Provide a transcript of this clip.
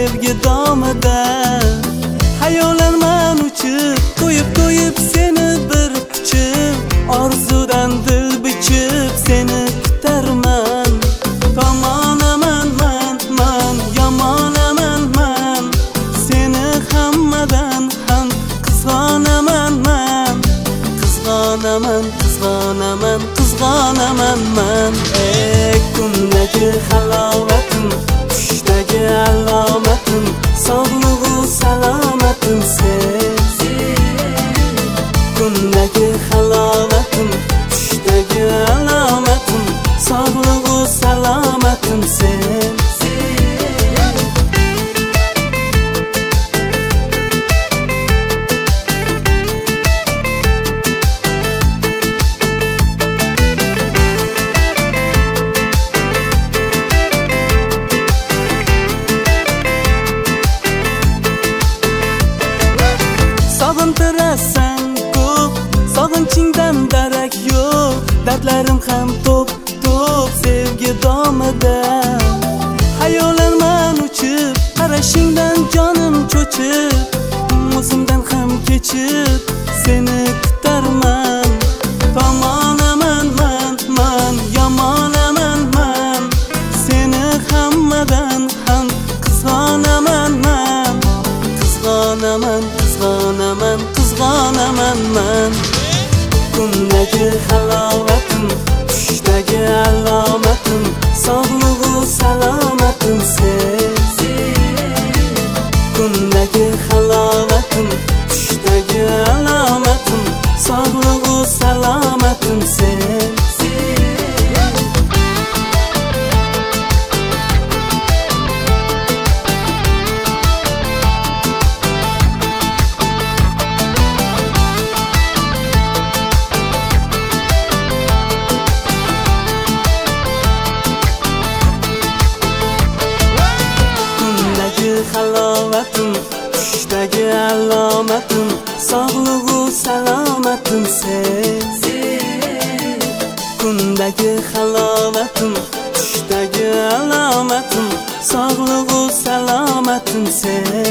sevgi domida. Hayolanman uchib, qo'yib seni bir quchib, orzudan dil bichib seni kutarman. Tomonaman man, yomonaman man, seni hammadan ham qizg'onaman man. Qizg'onaman man. Kundagi halovatim, tushdagi alomatim, sog'lig'u salomatim sen. Kundagi halovatim, tushdagi alomatim, sog'lig'u salomatim sen. Sog'intirasan ko'p, sog'inchingdan darak yo'q. Dardlarim ham to'p sevgi domida. Hayolanman uchib, qarashingdan jonim cho'chib, o'zimdan ham kechib seni kutarman. Tomonaman man, yomonaman man, seni hammadan ham qizg'onaman man. Qizg'onaman man. Kundagi halovatim, tushdagi alomatim, sog'lig'u salomatim sen. Kundagi halovatim, tushdagi alomatim, sog'lig'u salomatim sen. Halovatim, tushdagi alomatim, sog'lig'u salomatim sen. Kundagi halovatim, tushdagi alomatim, sog'lig'u salomatim sen.